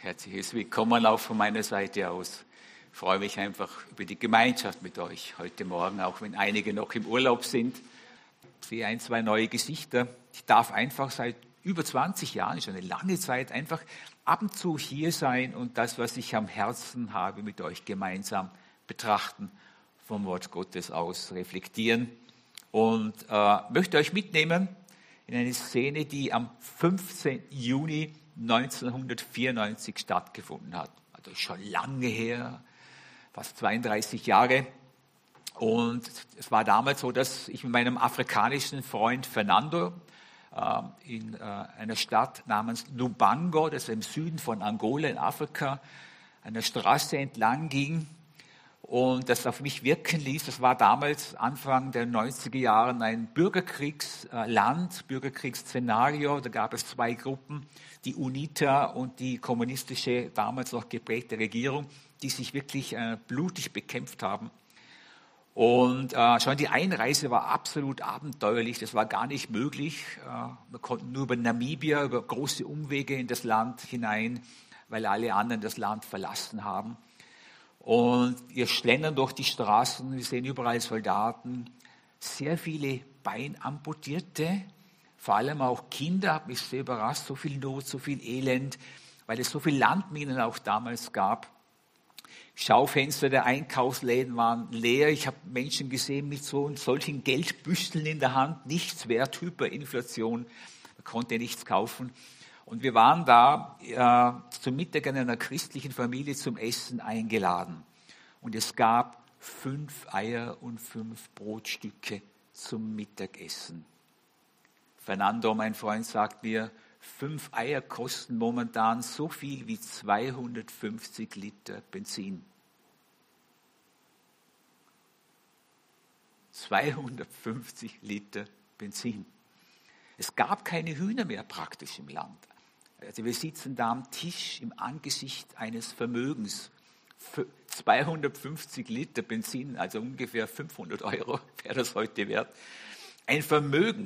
Herzliches Willkommen auch von meiner Seite aus. Ich freue mich einfach über die Gemeinschaft mit euch heute Morgen, auch wenn einige noch im Urlaub sind. Ich sehe ein, zwei neue Gesichter. Ich darf einfach seit über 20 Jahren, schon eine lange Zeit, einfach ab und zu hier sein und das, was ich am Herzen habe, mit euch gemeinsam betrachten, vom Wort Gottes aus reflektieren. Und möchte euch mitnehmen in eine Szene, die am 15. Juni 1994 stattgefunden hat. Also schon lange her, fast 32 Jahre. Und es war damals so, dass ich mit meinem afrikanischen Freund Fernando in einer Stadt namens Lubango, das ist im Süden von Angola in Afrika, an der Straße entlang ging und das auf mich wirken ließ. Das war damals Anfang der 90er Jahre ein Bürgerkriegsland, Bürgerkriegsszenario. Da gab es zwei Gruppen, die UNITA und die kommunistische, damals noch geprägte Regierung, die sich wirklich blutig bekämpft haben. Und schon die Einreise war absolut abenteuerlich. Das war gar nicht möglich. Wir konnten nur über Namibia, über große Umwege in das Land hinein, weil alle anderen das Land verlassen haben. Und wir schlendern durch die Straßen, wir sehen überall Soldaten, sehr viele Beinamputierte, vor allem auch Kinder, hat mich sehr überrascht, so viel Not, so viel Elend, weil es so viele Landminen auch damals gab. Schaufenster der Einkaufsläden waren leer, ich habe Menschen gesehen mit solchen Geldbüsteln in der Hand, nichts wert, Hyperinflation, man konnte nichts kaufen. Und wir waren da zum Mittag in einer christlichen Familie zum Essen eingeladen. Und es gab 5 Eier und 5 Brotstücke zum Mittagessen. Fernando, mein Freund, sagt mir, 5 Eier kosten momentan so viel wie 250 Liter Benzin. 250 Liter Benzin. Es gab keine Hühner mehr praktisch im Land. Also wir sitzen da am Tisch im Angesicht eines Vermögens. 250 Liter Benzin, also ungefähr 500 Euro wäre das heute wert. Ein Vermögen.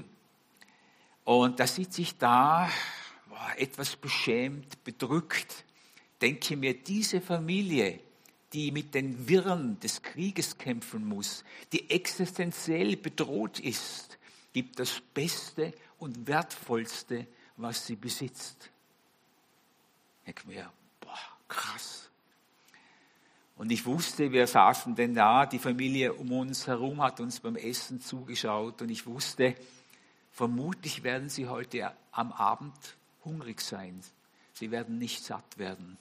Und da sitze ich da, etwas beschämt, bedrückt, denke mir, diese Familie, die mit den Wirren des Krieges kämpfen muss, die existenziell bedroht ist, gibt das Beste und Wertvollste, was sie besitzt. Ich denke mir, krass. Und ich wusste, wir saßen denn da, die Familie um uns herum hat uns beim Essen zugeschaut und ich wusste, vermutlich werden sie heute am Abend hungrig sein. Sie werden nicht satt werden.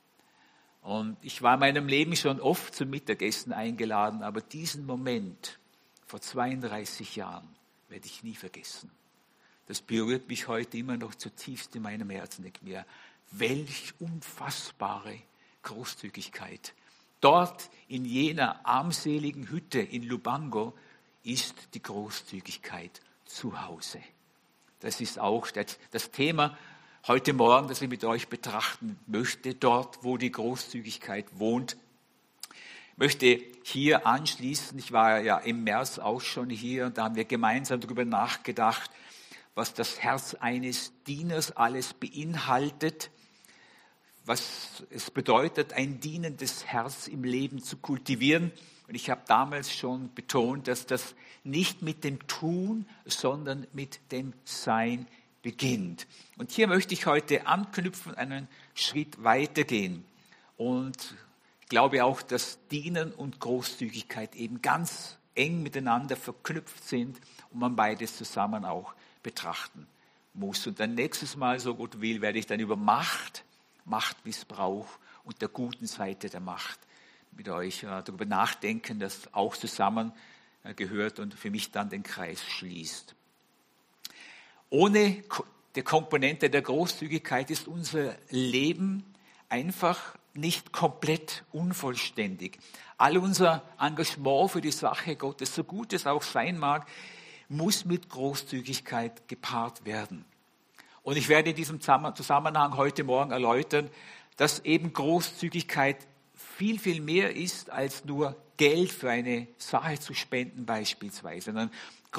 Und ich war in meinem Leben schon oft zum Mittagessen eingeladen, aber diesen Moment vor 32 Jahren werde ich nie vergessen. Das berührt mich heute immer noch zutiefst in meinem Herzen. Ich denke mir, welch unfassbare Großzügigkeit. Dort in jener armseligen Hütte in Lubango ist die Großzügigkeit zu Hause. Das ist auch das Thema heute Morgen, das ich mit euch betrachten möchte, dort, wo die Großzügigkeit wohnt. Ich möchte hier anschließen, ich war ja im März auch schon hier und da haben wir gemeinsam darüber nachgedacht, was das Herz eines Dieners alles beinhaltet, was es bedeutet, ein dienendes Herz im Leben zu kultivieren. Und ich habe damals schon betont, dass das nicht mit dem Tun, sondern mit dem Sein beginnt. Und hier möchte ich heute anknüpfen, einen Schritt weitergehen. Und ich glaube auch, dass Dienen und Großzügigkeit eben ganz eng miteinander verknüpft sind und man beides zusammen auch betrachten muss. Und dann nächstes Mal, so Gott will, werde ich dann über Machtmissbrauch und der guten Seite der Macht mit euch darüber nachdenken, das auch zusammen gehört und für mich dann den Kreis schließt. Ohne die Komponente der Großzügigkeit ist unser Leben einfach nicht komplett unvollständig. All unser Engagement für die Sache Gottes, so gut es auch sein mag, muss mit Großzügigkeit gepaart werden. Und ich werde in diesem Zusammenhang heute Morgen erläutern, dass eben Großzügigkeit viel, viel mehr ist, als nur Geld für eine Sache zu spenden beispielsweise. Sondern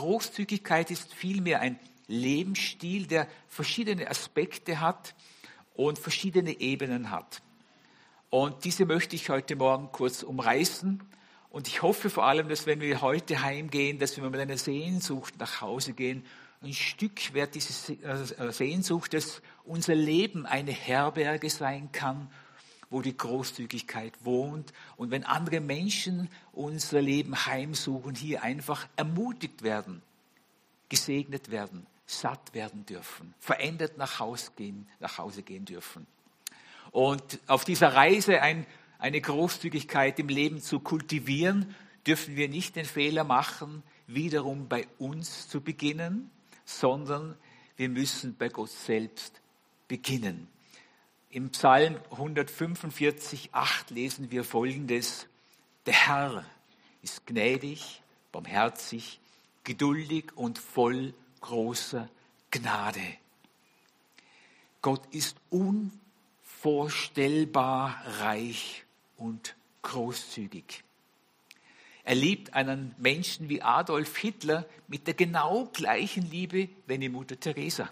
Großzügigkeit ist vielmehr ein Lebensstil, der verschiedene Aspekte hat und verschiedene Ebenen hat. Und diese möchte ich heute Morgen kurz umreißen. Und ich hoffe vor allem, dass wenn wir heute heimgehen, dass wir mit einer Sehnsucht nach Hause gehen. Ein Stück wird diese Sehnsucht, dass unser Leben eine Herberge sein kann, wo die Großzügigkeit wohnt. Und wenn andere Menschen unser Leben heimsuchen, hier einfach ermutigt werden, gesegnet werden, satt werden dürfen, verändert nach Hause gehen dürfen. Und auf dieser Reise eine Großzügigkeit im Leben zu kultivieren, dürfen wir nicht den Fehler machen, wiederum bei uns zu beginnen, sondern wir müssen bei Gott selbst beginnen. Im Psalm 145,8 lesen wir Folgendes: Der Herr ist gnädig, barmherzig, geduldig und voll großer Gnade. Gott ist unvorstellbar reich und großzügig. Er liebt einen Menschen wie Adolf Hitler mit der genau gleichen Liebe wie die Mutter Teresa.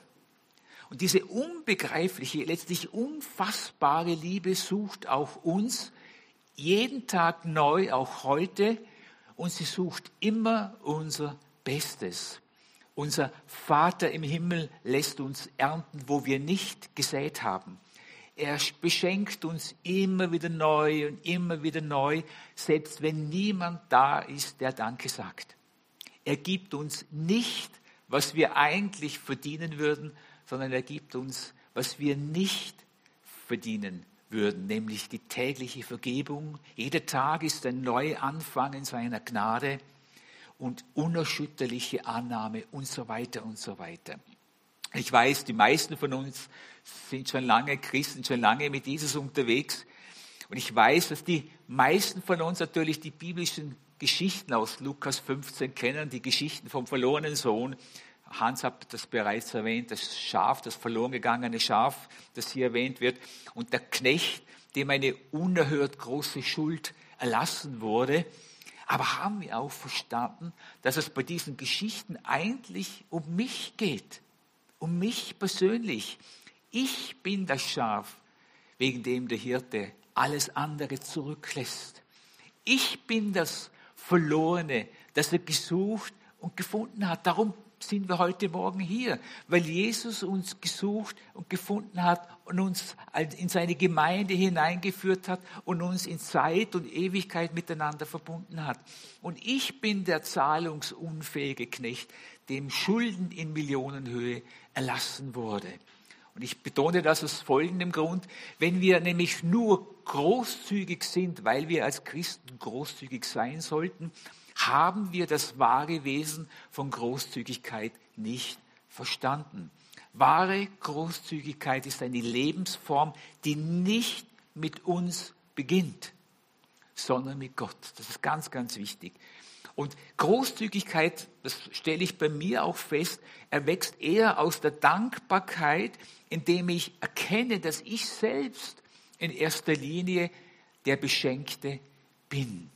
Und diese unbegreifliche, letztlich unfassbare Liebe sucht auch uns jeden Tag neu, auch heute. Und sie sucht immer unser Bestes. Unser Vater im Himmel lässt uns ernten, wo wir nicht gesät haben. Er beschenkt uns immer wieder neu und immer wieder neu, selbst wenn niemand da ist, der Danke sagt. Er gibt uns nicht, was wir eigentlich verdienen würden, sondern er gibt uns, was wir nicht verdienen würden, nämlich die tägliche Vergebung. Jeder Tag ist ein Neuanfang in seiner Gnade und unerschütterliche Annahme und so weiter und so weiter. Ich weiß, die meisten von uns sind schon lange Christen, schon lange mit Jesus unterwegs. Und ich weiß, dass die meisten von uns natürlich die biblischen Geschichten aus Lukas 15 kennen, die Geschichten vom verlorenen Sohn. Hans hat das bereits erwähnt, das Schaf, das verloren gegangene Schaf, das hier erwähnt wird. Und der Knecht, dem eine unerhört große Schuld erlassen wurde. Aber haben wir auch verstanden, dass es bei diesen Geschichten eigentlich um mich geht? Um mich persönlich. Ich bin das Schaf, wegen dem der Hirte alles andere zurücklässt. Ich bin das Verlorene, das er gesucht und gefunden hat. Darum sind wir heute Morgen hier, weil Jesus uns gesucht und gefunden hat und uns in seine Gemeinde hineingeführt hat und uns in Zeit und Ewigkeit miteinander verbunden hat. Und ich bin der zahlungsunfähige Knecht, dem Schulden in Millionenhöhe erlassen wurde. Und ich betone das aus folgendem Grund: Wenn wir nämlich nur großzügig sind, weil wir als Christen großzügig sein sollten, haben wir das wahre Wesen von Großzügigkeit nicht verstanden. Wahre Großzügigkeit ist eine Lebensform, die nicht mit uns beginnt, sondern mit Gott. Das ist ganz, ganz wichtig. Und Großzügigkeit, das stelle ich bei mir auch fest, erwächst eher aus der Dankbarkeit, indem ich erkenne, dass ich selbst in erster Linie der Beschenkte bin.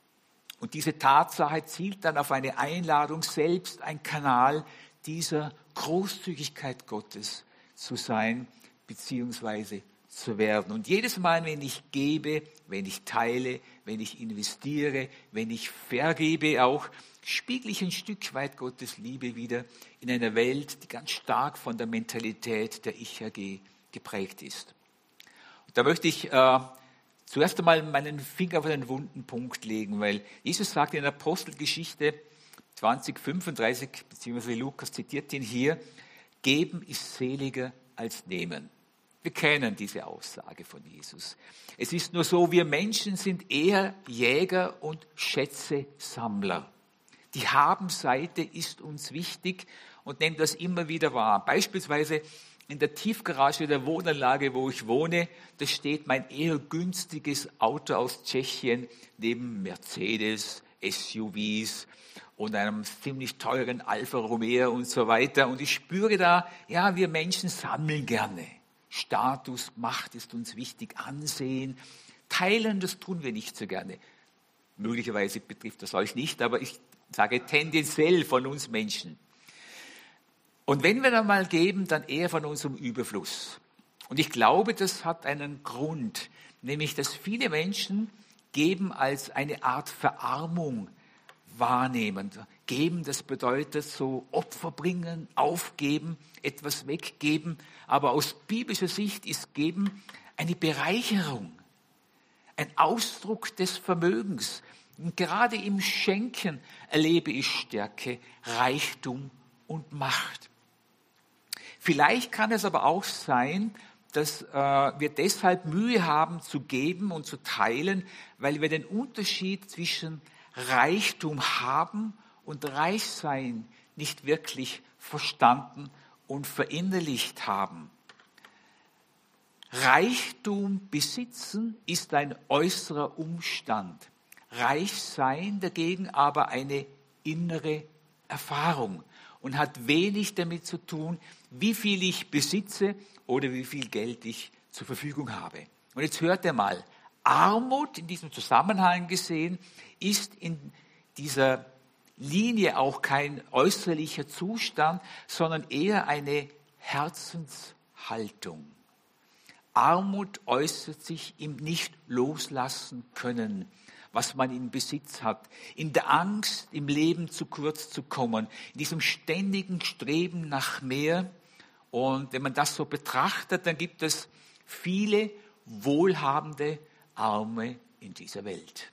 Und diese Tatsache zielt dann auf eine Einladung, selbst ein Kanal dieser Großzügigkeit Gottes zu sein bzw. zu werden. Und jedes Mal, wenn ich gebe, wenn ich teile, wenn ich investiere, wenn ich vergebe auch, spiegle ich ein Stück weit Gottes Liebe wieder in einer Welt, die ganz stark von der Mentalität der Ich-AG geprägt ist. Und da möchte ich zuerst einmal meinen Finger auf einen wunden Punkt legen, weil Jesus sagt in der Apostelgeschichte 20:35, beziehungsweise Lukas zitiert ihn hier: Geben ist seliger als nehmen. Wir kennen diese Aussage von Jesus. Es ist nur so, wir Menschen sind eher Jäger und Schätzesammler. Die Habenseite ist uns wichtig und nehmen das immer wieder wahr. Beispielsweise in der Tiefgarage der Wohnanlage, wo ich wohne, da steht mein eher günstiges Auto aus Tschechien neben Mercedes, SUVs und einem ziemlich teuren Alfa Romeo und so weiter. Und ich spüre da, ja, wir Menschen sammeln gerne. Status, Macht ist uns wichtig, Ansehen. Teilen, das tun wir nicht so gerne. Möglicherweise betrifft das euch nicht, aber ich sage tendenziell von uns Menschen. Und wenn wir dann mal geben, dann eher von unserem Überfluss. Und ich glaube, das hat einen Grund, nämlich dass viele Menschen Geben als eine Art Verarmung wahrnehmen. Geben, das bedeutet so Opfer bringen, aufgeben, etwas weggeben. Aber aus biblischer Sicht ist Geben eine Bereicherung, ein Ausdruck des Vermögens. Und gerade im Schenken erlebe ich Stärke, Reichtum und Macht. Vielleicht kann es aber auch sein, dass wir deshalb Mühe haben zu geben und zu teilen, weil wir den Unterschied zwischen Reichtum haben und Reichsein nicht wirklich verstanden und verinnerlicht haben. Reichtum besitzen ist ein äußerer Umstand. Reichsein dagegen aber eine innere Erfahrung und hat wenig damit zu tun, wie viel ich besitze oder wie viel Geld ich zur Verfügung habe. Und jetzt hört ihr mal, Armut in diesem Zusammenhang gesehen ist in dieser Linie auch kein äußerlicher Zustand, sondern eher eine Herzenshaltung. Armut äußert sich im Nicht-Loslassen können, was man in Besitz hat, in der Angst, im Leben zu kurz zu kommen, in diesem ständigen Streben nach mehr. Und wenn man das so betrachtet, dann gibt es viele wohlhabende Arme in dieser Welt.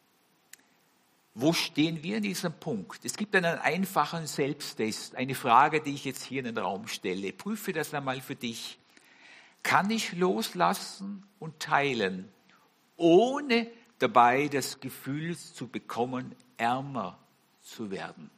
Wo stehen wir in diesem Punkt? Es gibt einen einfachen Selbsttest, eine Frage, die ich jetzt hier in den Raum stelle. Prüfe das einmal für dich. Kann ich loslassen und teilen, ohne dabei das Gefühl zu bekommen, ärmer zu werden?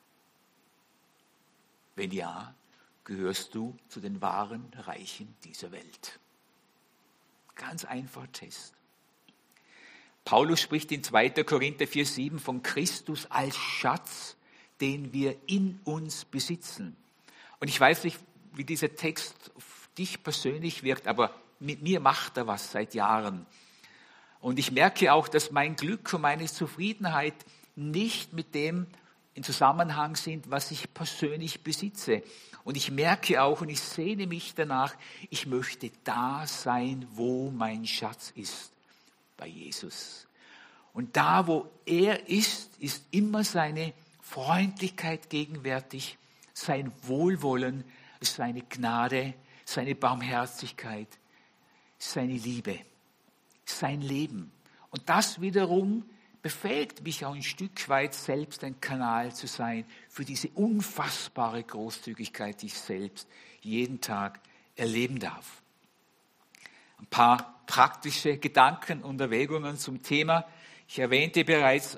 Wenn ja, gehörst du zu den wahren Reichen dieser Welt. Ganz einfacher Test. Paulus spricht in 2. Korinther 4,7 von Christus als Schatz, den wir in uns besitzen. Und ich weiß nicht, wie dieser Text auf dich persönlich wirkt, aber mit mir macht er was seit Jahren. Und ich merke auch, dass mein Glück und meine Zufriedenheit nicht mit dem in Zusammenhang sind, was ich persönlich besitze. Und ich merke auch und ich sehne mich danach, ich möchte da sein, wo mein Schatz ist, bei Jesus. Und da, wo er ist, ist immer seine Freundlichkeit gegenwärtig, sein Wohlwollen, seine Gnade, seine Barmherzigkeit, seine Liebe, sein Leben. Und das wiederum befähigt mich auch ein Stück weit, selbst ein Kanal zu sein für diese unfassbare Großzügigkeit, die ich selbst jeden Tag erleben darf. Ein paar praktische Gedanken und Erwägungen zum Thema. Ich erwähnte bereits,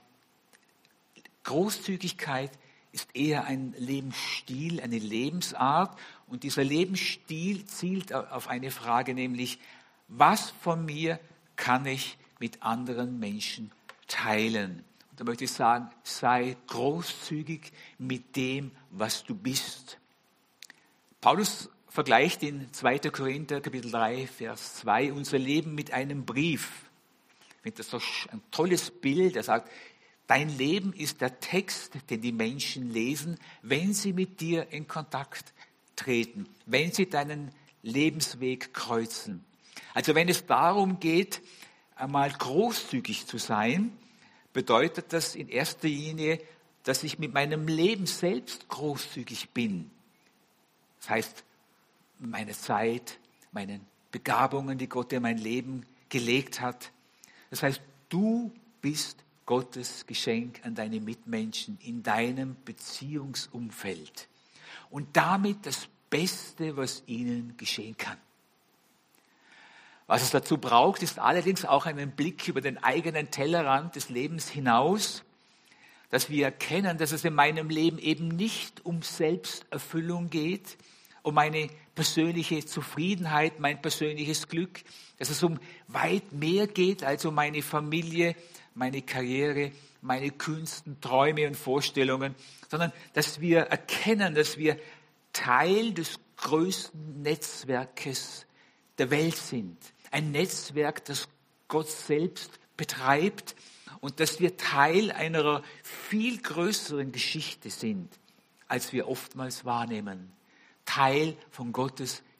Großzügigkeit ist eher ein Lebensstil, eine Lebensart. Und dieser Lebensstil zielt auf eine Frage, nämlich, was von mir kann ich mit anderen Menschen teilen? Und da möchte ich sagen, sei großzügig mit dem, was du bist. Paulus vergleicht in 2. Korinther Kapitel 3, Vers 2 unser Leben mit einem Brief. Ich finde das so ein tolles Bild. Er sagt, dein Leben ist der Text, den die Menschen lesen, wenn sie mit dir in Kontakt treten, wenn sie deinen Lebensweg kreuzen. Also wenn es darum geht, einmal großzügig zu sein, bedeutet das in erster Linie, dass ich mit meinem Leben selbst großzügig bin. Das heißt, meine Zeit, meinen Begabungen, die Gott in mein Leben gelegt hat. Das heißt, du bist Gottes Geschenk an deine Mitmenschen in deinem Beziehungsumfeld. Und damit das Beste, was ihnen geschehen kann. Was es dazu braucht, ist allerdings auch einen Blick über den eigenen Tellerrand des Lebens hinaus, dass wir erkennen, dass es in meinem Leben eben nicht um Selbsterfüllung geht, um meine persönliche Zufriedenheit, mein persönliches Glück, dass es um weit mehr geht als um meine Familie, meine Karriere, meine kühnsten Träume und Vorstellungen, sondern dass wir erkennen, dass wir Teil des größten Netzwerkes der Welt sind. Ein Netzwerk, das Gott selbst betreibt und dass wir Teil einer viel größeren Geschichte sind, als wir oftmals wahrnehmen. Teil von Gottes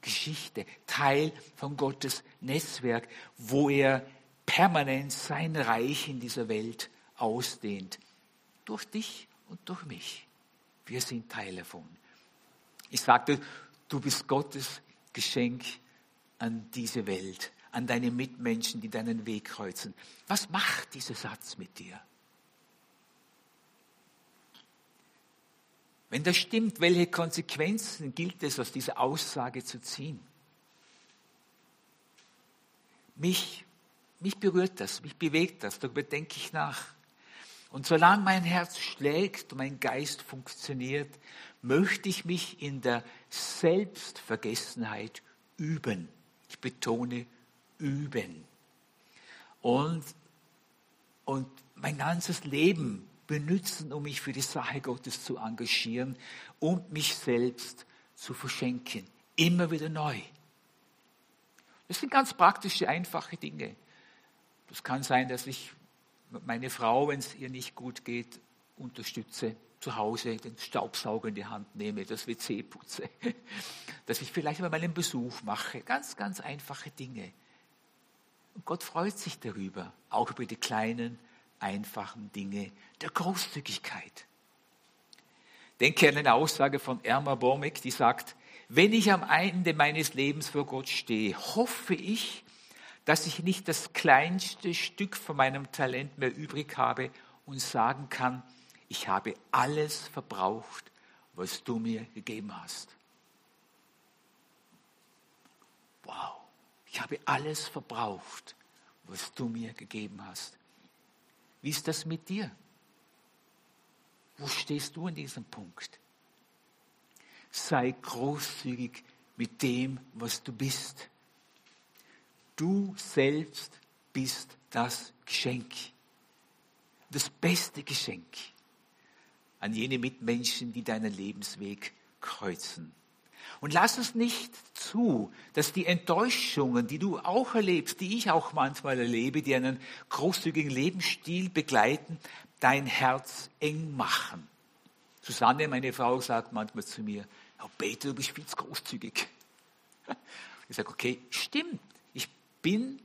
Geschichte, Teil von Gottes Netzwerk, wo er permanent sein Reich in dieser Welt ausdehnt. Durch dich und durch mich. Wir sind Teil davon. Ich sagte, du bist Gottes Geschenk an diese Welt, an deine Mitmenschen, die deinen Weg kreuzen. Was macht dieser Satz mit dir? Wenn das stimmt, welche Konsequenzen gilt es, aus dieser Aussage zu ziehen? Mich berührt das, mich bewegt das, darüber denke ich nach. Und solange mein Herz schlägt und mein Geist funktioniert, möchte ich mich in der Selbstvergessenheit üben. Ich betone, üben. Und mein ganzes Leben benutzen, um mich für die Sache Gottes zu engagieren und mich selbst zu verschenken. Immer wieder neu. Das sind ganz praktische, einfache Dinge. Das kann sein, dass ich meine Frau, wenn es ihr nicht gut geht, unterstütze, zu Hause den Staubsauger in die Hand nehme, das WC putze, dass ich vielleicht mal einen Besuch mache. Ganz, ganz einfache Dinge. Und Gott freut sich darüber, auch über die kleinen, einfachen Dinge der Großzügigkeit. Denke an eine Aussage von Erma Bombeck, die sagt, wenn ich am Ende meines Lebens vor Gott stehe, hoffe ich, dass ich nicht das kleinste Stück von meinem Talent mehr übrig habe und sagen kann, ich habe alles verbraucht, was du mir gegeben hast. Wow, ich habe alles verbraucht, was du mir gegeben hast. Wie ist das mit dir? Wo stehst du in diesem Punkt? Sei großzügig mit dem, was du bist. Du selbst bist das Geschenk. Das beste Geschenk an jene Mitmenschen, die deinen Lebensweg kreuzen. Und lass es nicht zu, dass die Enttäuschungen, die du auch erlebst, die ich auch manchmal erlebe, die einen großzügigen Lebensstil begleiten, dein Herz eng machen. Susanne, meine Frau, sagt manchmal zu mir, oh Peter, du bist viel zu großzügig. Ich sage, okay, stimmt, ich bin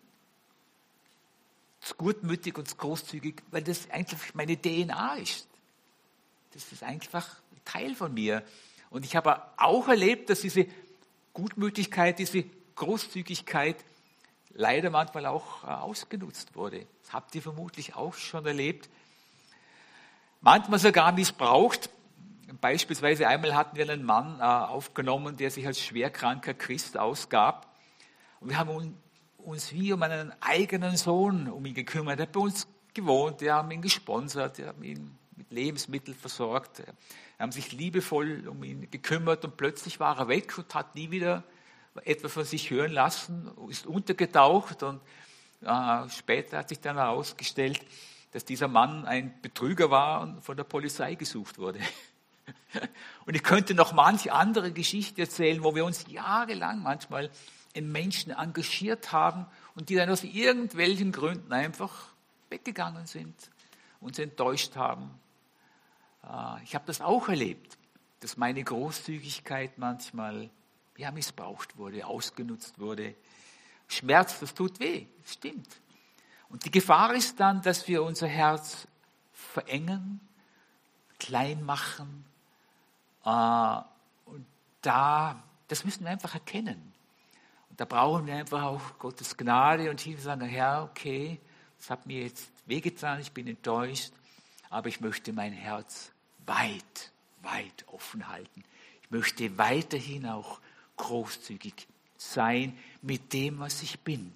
zu gutmütig und zu großzügig, weil das eigentlich meine DNA ist. Das ist einfach ein Teil von mir. Und ich habe auch erlebt, dass diese Gutmütigkeit, diese Großzügigkeit leider manchmal auch ausgenutzt wurde. Das habt ihr vermutlich auch schon erlebt. Manchmal sogar missbraucht. Beispielsweise einmal hatten wir einen Mann aufgenommen, der sich als schwerkranker Christ ausgab. Und wir haben uns wie um einen eigenen Sohn um ihn gekümmert. Er hat bei uns gewohnt, wir haben ihn gesponsert, wir haben ihn mit Lebensmitteln versorgt, wir haben sich liebevoll um ihn gekümmert und plötzlich war er weg und hat nie wieder etwas von sich hören lassen, ist untergetaucht und später hat sich dann herausgestellt, dass dieser Mann ein Betrüger war und von der Polizei gesucht wurde. Und ich könnte noch manche andere Geschichte erzählen, wo wir uns jahrelang manchmal in Menschen engagiert haben und die dann aus irgendwelchen Gründen einfach weggegangen sind, uns enttäuscht haben. Ich habe das auch erlebt, dass meine Großzügigkeit manchmal missbraucht wurde, ausgenutzt wurde. Schmerz, das tut weh, das stimmt. Und die Gefahr ist dann, dass wir unser Herz verengen, klein machen. Und das müssen wir einfach erkennen. Und da brauchen wir einfach auch Gottes Gnade und Hilfe, sagen, Herr, okay, das hat mir jetzt wehgetan, ich bin enttäuscht, aber ich möchte mein Herz weit, weit offen halten. Ich möchte weiterhin auch großzügig sein mit dem, was ich bin.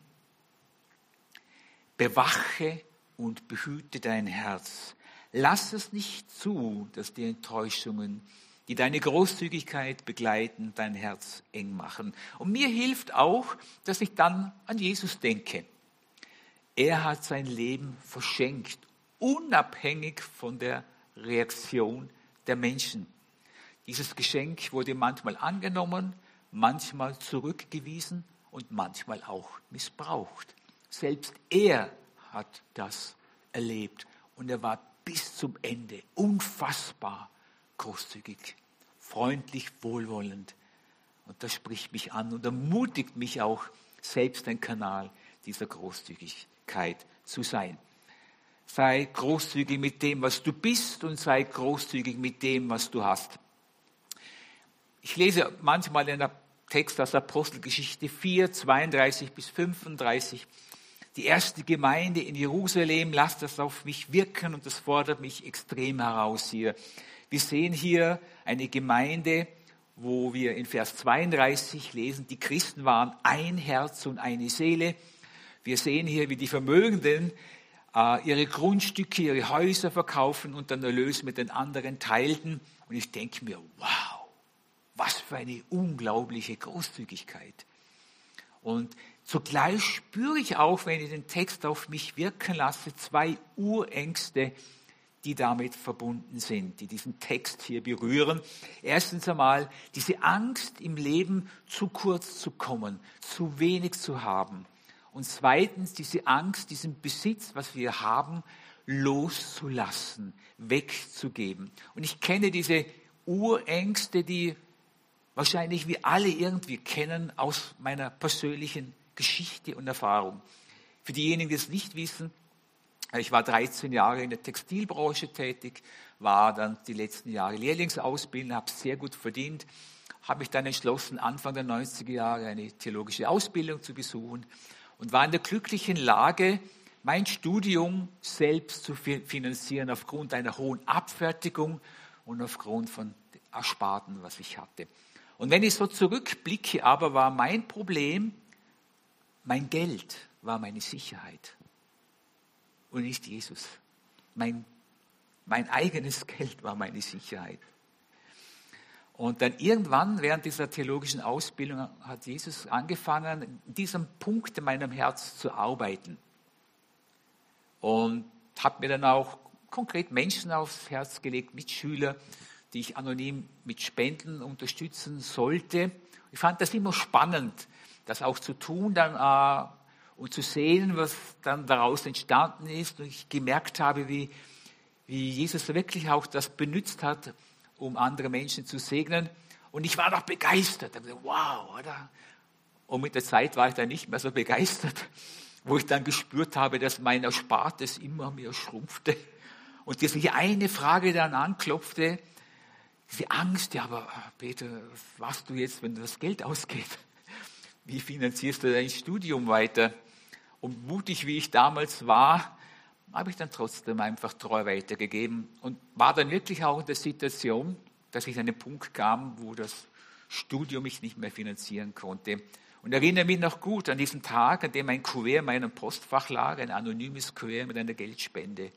Bewache und behüte dein Herz. Lass es nicht zu, dass die Enttäuschungen, die deine Großzügigkeit begleiten, dein Herz eng machen. Und mir hilft auch, dass ich dann an Jesus denke. Er hat sein Leben verschenkt, unabhängig von der Reaktion der Menschen. Dieses Geschenk wurde manchmal angenommen, manchmal zurückgewiesen und manchmal auch missbraucht. Selbst er hat das erlebt und er war bis zum Ende unfassbar großzügig, freundlich, wohlwollend Und das spricht mich an und ermutigt mich auch, selbst ein Kanal dieser Großzügigkeit zu sein. Sei großzügig mit dem, was du bist, und sei großzügig mit dem, was du hast. Ich lese manchmal in der Text aus Apostelgeschichte 4, 32 bis 35. Die erste Gemeinde in Jerusalem, lasst das auf mich wirken, und das fordert mich extrem heraus hier. Wir sehen hier eine Gemeinde, wo wir in Vers 32 lesen, die Christen waren ein Herz und eine Seele. Wir sehen hier, wie die Vermögenden ihre Grundstücke, ihre Häuser verkaufen und dann Erlös mit den anderen teilten. Und ich denke mir, wow, was für eine unglaubliche Großzügigkeit. Und zugleich spüre ich auch, wenn ich den Text auf mich wirken lasse, zwei Urängste, die damit verbunden sind, die diesen Text hier berühren. Erstens einmal diese Angst im Leben, zu kurz zu kommen, zu wenig zu haben. Und zweitens diese Angst, diesen Besitz, was wir haben, loszulassen, wegzugeben. Und ich kenne diese Urängste, die wahrscheinlich wir alle irgendwie kennen aus meiner persönlichen Geschichte und Erfahrung. Für diejenigen, die es nicht wissen, ich war 13 Jahre in der Textilbranche tätig, war dann die letzten Jahre Lehrlingsausbildner, habe sehr gut verdient, habe mich dann entschlossen, Anfang der 90er Jahre eine theologische Ausbildung zu besuchen und war in der glücklichen Lage, mein Studium selbst zu finanzieren aufgrund einer hohen Abfertigung und aufgrund von Ersparten, was ich hatte. Und wenn ich so zurückblicke, aber war mein Problem, mein Geld war meine Sicherheit und nicht Jesus. Mein eigenes Geld war meine Sicherheit. Und dann irgendwann während dieser theologischen Ausbildung hat Jesus angefangen, in diesem Punkt in meinem Herz zu arbeiten. Und hat mir dann auch konkret Menschen aufs Herz gelegt, Mitschüler, die ich anonym mit Spenden unterstützen sollte. Ich fand das immer spannend, das auch zu tun dann, und zu sehen, was dann daraus entstanden ist. Und ich gemerkt habe, wie Jesus wirklich auch das benutzt hat, um andere Menschen zu segnen. Und ich war noch begeistert. Ich dachte, wow, oder? Und mit der Zeit war ich dann nicht mehr so begeistert, wo ich dann gespürt habe, dass mein Erspartes immer mehr schrumpfte. Und diese eine Frage dann anklopfte, diese Angst, ja, aber Peter, was machst du jetzt, wenn das Geld ausgeht? Wie finanzierst du dein Studium weiter? Und mutig, wie ich damals war, habe ich dann trotzdem einfach treu weitergegeben und war dann wirklich auch in der Situation, dass ich an den Punkt kam, wo das Studium mich nicht mehr finanzieren konnte. Und erinnere mich noch gut an diesen Tag, an dem ein Kuvert in meinem Postfach lag, ein anonymes Kuvert mit einer Geldspende.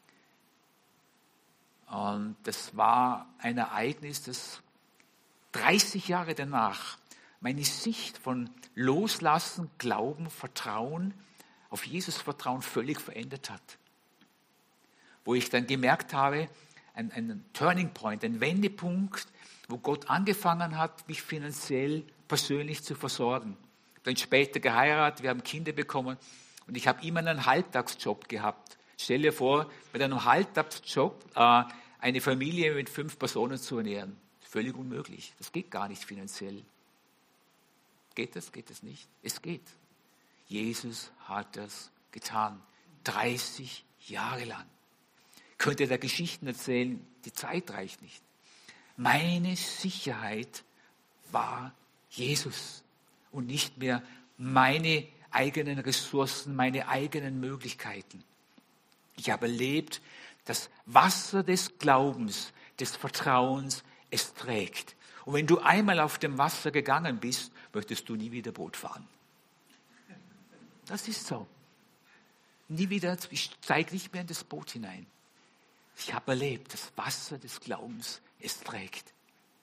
Und das war ein Ereignis, das 30 Jahre danach meine Sicht von Loslassen, Glauben, Vertrauen, auf Jesus Vertrauen völlig verändert hat. Wo ich dann gemerkt habe, ein Turning Point, ein Wendepunkt, wo Gott angefangen hat, mich finanziell, persönlich zu versorgen. Dann später geheiratet, wir haben Kinder bekommen und ich habe immer einen Halbtagsjob gehabt. Stell dir vor, mit einem Halbtagsjob eine Familie mit 5 Personen zu ernähren. Völlig unmöglich. Das geht gar nicht finanziell. Geht das? Geht das nicht? Es geht. Jesus hat das getan. 30 Jahre lang. Ich könnte da Geschichten erzählen, die Zeit reicht nicht. Meine Sicherheit war Jesus und nicht mehr meine eigenen Ressourcen, meine eigenen Möglichkeiten. Ich habe erlebt, das Wasser des Glaubens, des Vertrauens, es trägt. Und wenn du einmal auf dem Wasser gegangen bist, möchtest du nie wieder Boot fahren. Das ist so. Nie wieder, ich steige nicht mehr in das Boot hinein. Ich habe erlebt, das Wasser des Glaubens, es trägt.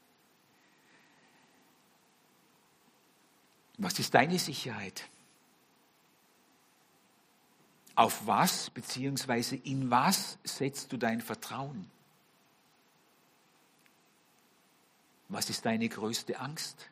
Was ist deine Sicherheit? Auf was bzw. in was setzt du dein Vertrauen? Was ist deine größte Angst?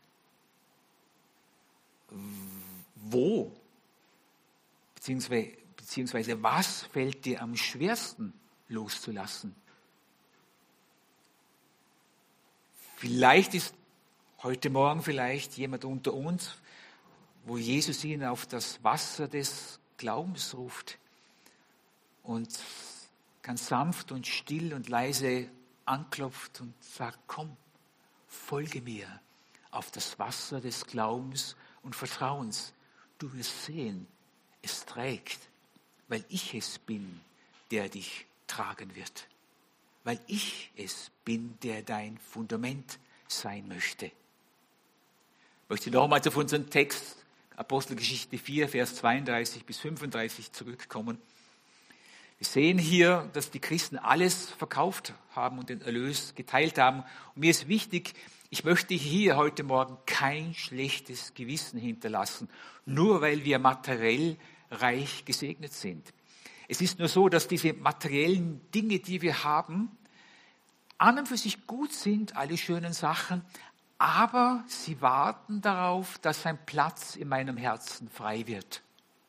Wo beziehungsweise was fällt dir am schwersten loszulassen? Vielleicht ist Heute Morgen vielleicht jemand unter uns, wo Jesus ihn auf das Wasser des Glaubens ruft und ganz sanft und still und leise anklopft und sagt, komm, folge mir auf das Wasser des Glaubens und Vertrauens. Du wirst sehen, es trägt, weil ich es bin, der dich tragen wird. Weil ich es bin, der dein Fundament sein möchte. Ich möchte nochmals auf unseren Text, Apostelgeschichte 4, Vers 32 bis 35 zurückkommen. Wir sehen hier, dass die Christen alles verkauft haben und den Erlös geteilt haben. Und mir ist wichtig, ich möchte hier heute Morgen kein schlechtes Gewissen hinterlassen, nur weil wir materiell reich gesegnet sind. Es ist nur so, dass diese materiellen Dinge, die wir haben, an und für sich gut sind, alle schönen Sachen, aber sie warten darauf, dass ein Platz in meinem Herzen frei wird.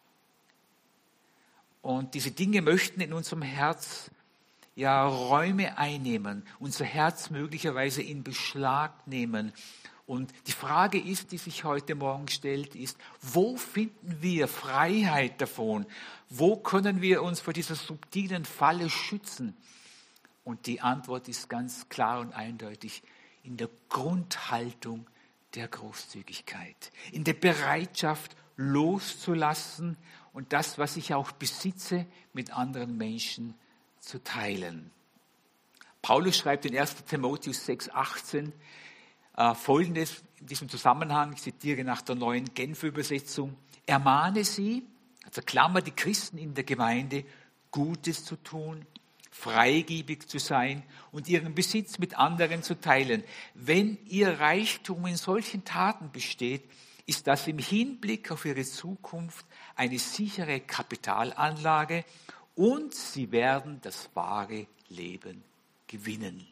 Und diese Dinge möchten in unserem Herz ja Räume einnehmen, unser Herz möglicherweise in Beschlag nehmen. Und die Frage ist, die sich heute Morgen stellt, ist, wo finden wir Freiheit davon? Wo können wir uns vor dieser subtilen Falle schützen? Und die Antwort ist ganz klar und eindeutig, in der Grundhaltung der Großzügigkeit, in der Bereitschaft loszulassen und das, was ich auch besitze, mit anderen Menschen zu teilen. Paulus schreibt in 1. Timotheus 6,18 Folgendes in diesem Zusammenhang, ich zitiere nach der neuen Genfer Übersetzung, ermahne sie, also Klammer die Christen in der Gemeinde, Gutes zu tun, freigebig zu sein und ihren Besitz mit anderen zu teilen. Wenn ihr Reichtum in solchen Taten besteht, ist das im Hinblick auf ihre Zukunft eine sichere Kapitalanlage und sie werden das wahre Leben gewinnen.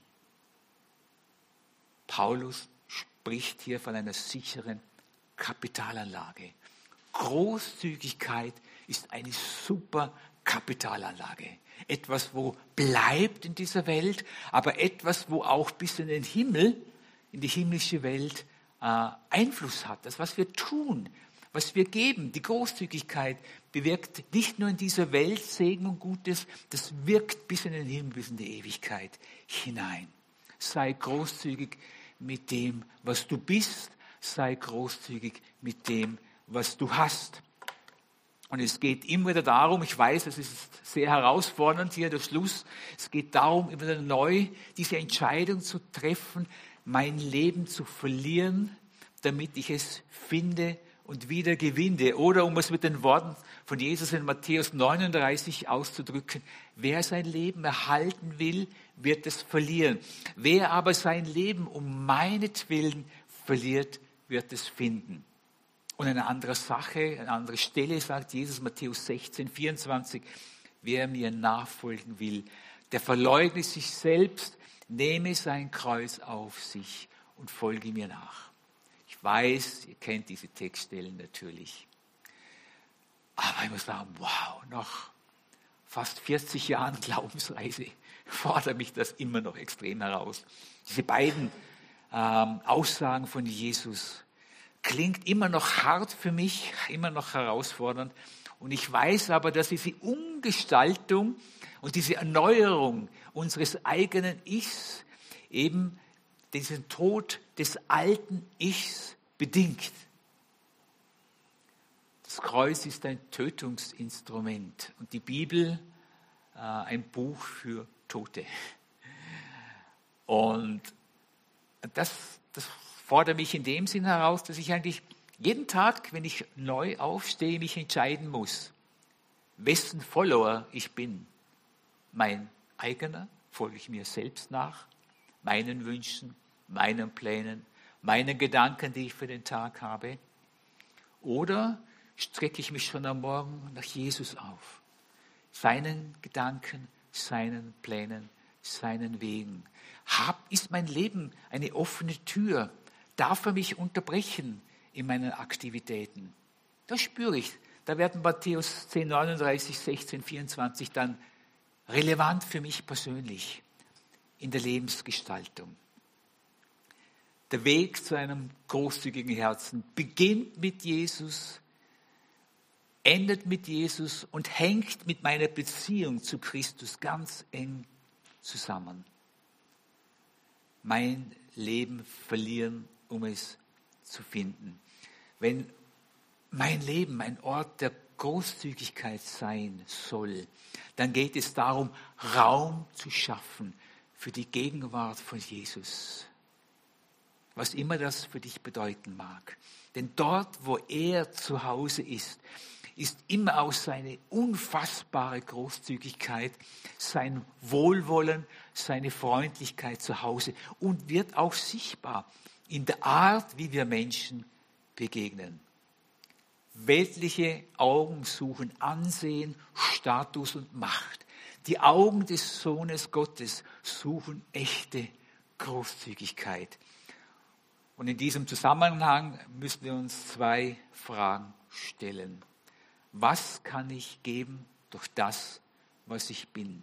Paulus spricht hier von einer sicheren Kapitalanlage. Großzügigkeit ist eine super Kapitalanlage. Etwas, wo bleibt in dieser Welt, aber etwas, wo auch bis in den Himmel, in die himmlische Welt Einfluss hat. Das, was wir tun, was wir geben, die Großzügigkeit bewirkt nicht nur in dieser Welt Segen und Gutes, das wirkt bis in den Himmel, bis in die Ewigkeit hinein. Sei großzügig mit dem, was du bist, sei großzügig mit dem, was du hast. Und es geht immer wieder darum, ich weiß, es ist sehr herausfordernd hier der Schluss, es geht darum, immer wieder neu diese Entscheidung zu treffen, mein Leben zu verlieren, damit ich es finde und wieder gewinne. Oder um es mit den Worten von Jesus in Matthäus 39 auszudrücken, wer sein Leben erhalten will, wird es verlieren. Wer aber sein Leben um meinetwillen verliert, wird es finden. Und eine andere Sache, eine andere Stelle sagt Jesus, Matthäus 16, 24, wer mir nachfolgen will, der verleugne sich selbst, nehme sein Kreuz auf sich und folge mir nach. Ich weiß, ihr kennt diese Textstellen natürlich. Aber ich muss sagen, wow, nach fast 40 Jahren Glaubensreise fordert mich das immer noch extrem heraus. Diese beiden Aussagen von Jesus klingt immer noch hart für mich, immer noch herausfordernd. Und ich weiß aber, dass diese Umgestaltung und diese Erneuerung unseres eigenen Ichs eben diesen Tod des alten Ichs bedingt. Das Kreuz ist ein Tötungsinstrument und die Bibel ein Buch für Tote. Und das fordert mich in dem Sinn heraus, dass ich eigentlich jeden Tag, wenn ich neu aufstehe, mich entscheiden muss, wessen Follower ich bin. Mein eigener, folge ich mir selbst nach, meinen Wünschen, meinen Plänen, meinen Gedanken, die ich für den Tag habe. Oder strecke ich mich schon am Morgen nach Jesus auf, seinen Gedanken, seinen Plänen, seinen Wegen. Ist mein Leben eine offene Tür? Darf er mich unterbrechen in meinen Aktivitäten? Das spüre ich. Da werden Matthäus 10, 39, 16, 24 dann relevant für mich persönlich in der Lebensgestaltung. Der Weg zu einem großzügigen Herzen beginnt mit Jesus, endet mit Jesus und hängt mit meiner Beziehung zu Christus ganz eng zusammen. Mein Leben verlieren, um es zu finden. Wenn mein Leben ein Ort der Großzügigkeit sein soll, dann geht es darum, Raum zu schaffen für die Gegenwart von Jesus. Was immer das für dich bedeuten mag. Denn dort, wo er zu Hause ist immer auch seine unfassbare Großzügigkeit, sein Wohlwollen, seine Freundlichkeit zu Hause und wird auch sichtbar in der Art, wie wir Menschen begegnen. Weltliche Augen suchen Ansehen, Status und Macht. Die Augen des Sohnes Gottes suchen echte Großzügigkeit. Und in diesem Zusammenhang müssen wir uns 2 Fragen stellen. Was kann ich geben durch das, was ich bin?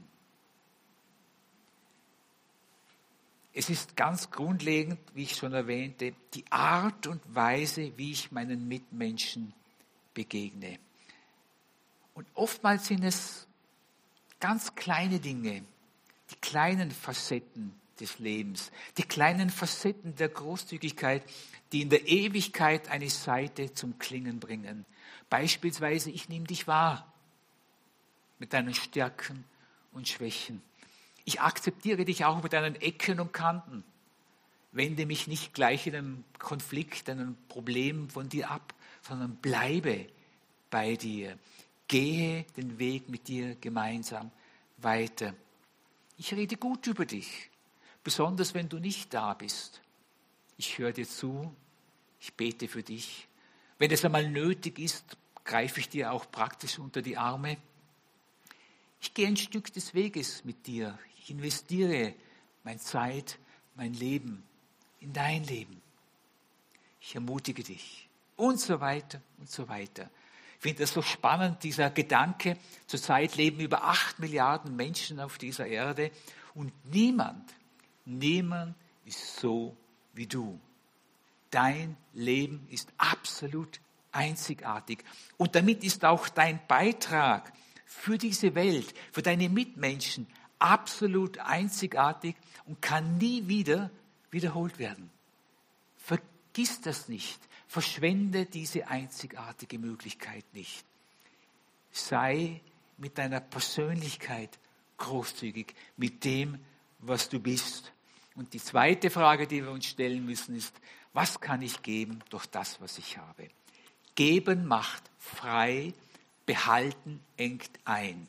Es ist ganz grundlegend, wie ich schon erwähnte, die Art und Weise, wie ich meinen Mitmenschen begegne. Und oftmals sind es ganz kleine Dinge, die kleinen Facetten des Lebens, die kleinen Facetten der Großzügigkeit, die in der Ewigkeit eine Saite zum Klingen bringen. Beispielsweise, ich nehme dich wahr mit deinen Stärken und Schwächen. Ich akzeptiere dich auch mit deinen Ecken und Kanten. Wende mich nicht gleich in einem Konflikt, in einem Problem von dir ab, sondern bleibe bei dir. Gehe den Weg mit dir gemeinsam weiter. Ich rede gut über dich, besonders wenn du nicht da bist. Ich höre dir zu, ich bete für dich. Wenn es einmal nötig ist, greife ich dir auch praktisch unter die Arme. Ich gehe ein Stück des Weges mit dir. Ich investiere meine Zeit, mein Leben in dein Leben. Ich ermutige dich und so weiter und so weiter. Ich finde das so spannend, dieser Gedanke. Zurzeit leben über 8 Milliarden Menschen auf dieser Erde und niemand ist so wie du. Dein Leben ist absolut einzigartig. Und damit ist auch dein Beitrag für diese Welt, für deine Mitmenschen absolut einzigartig und kann nie wieder wiederholt werden. Vergiss das nicht. Verschwende diese einzigartige Möglichkeit nicht. Sei mit deiner Persönlichkeit großzügig, mit dem, was du bist. Und die zweite Frage, die wir uns stellen müssen, ist, was kann ich geben durch das, was ich habe? Geben macht frei, behalten engt ein.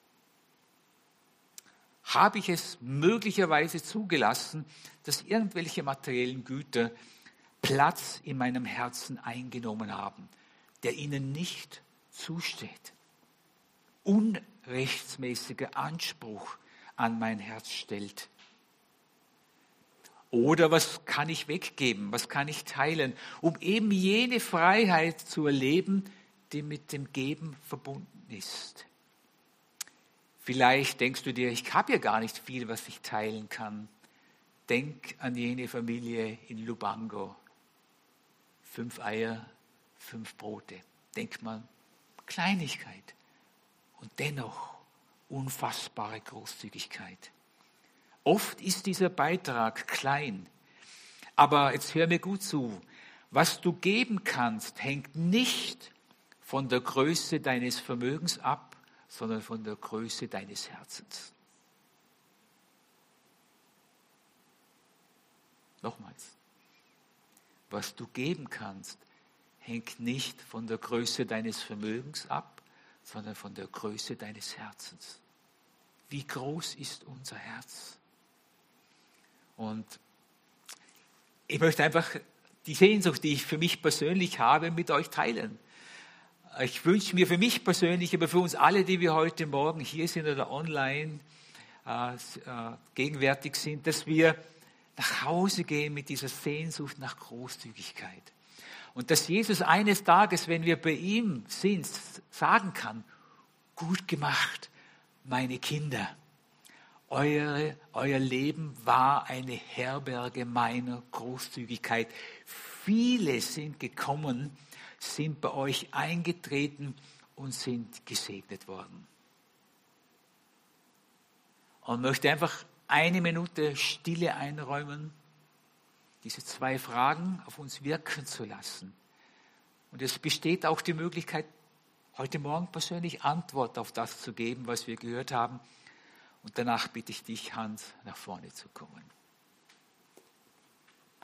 Habe ich es möglicherweise zugelassen, dass irgendwelche materiellen Güter Platz in meinem Herzen eingenommen haben, der ihnen nicht zusteht? Unrechtmäßiger Anspruch an mein Herz stellt. Oder was kann ich weggeben, was kann ich teilen, um eben jene Freiheit zu erleben, die mit dem Geben verbunden ist. Vielleicht denkst du dir, ich habe ja gar nicht viel, was ich teilen kann. Denk an jene Familie in Lubango. 5 Eier, 5 Brote. Denk mal, Kleinigkeit. Und dennoch unfassbare Großzügigkeit. Oft ist dieser Beitrag klein. Aber jetzt hör mir gut zu. Was du geben kannst, hängt nicht von der Größe deines Vermögens ab, sondern von der Größe deines Herzens. Nochmals. Was du geben kannst, hängt nicht von der Größe deines Vermögens ab, sondern von der Größe deines Herzens. Wie groß ist unser Herz? Und ich möchte einfach die Sehnsucht, die ich für mich persönlich habe, mit euch teilen. Ich wünsche mir für mich persönlich, aber für uns alle, die wir heute Morgen hier sind oder online gegenwärtig sind, dass wir nach Hause gehen mit dieser Sehnsucht nach Großzügigkeit. Und dass Jesus eines Tages, wenn wir bei ihm sind, sagen kann, gut gemacht, meine Kinder. euer Leben war eine Herberge meiner Großzügigkeit. Viele sind gekommen, sind bei euch eingetreten und sind gesegnet worden. Und möchte einfach eine Minute Stille einräumen, diese 2 Fragen auf uns wirken zu lassen. Und es besteht auch die Möglichkeit, heute Morgen persönlich Antwort auf das zu geben, was wir gehört haben. Und danach bitte ich dich, Hans, nach vorne zu kommen.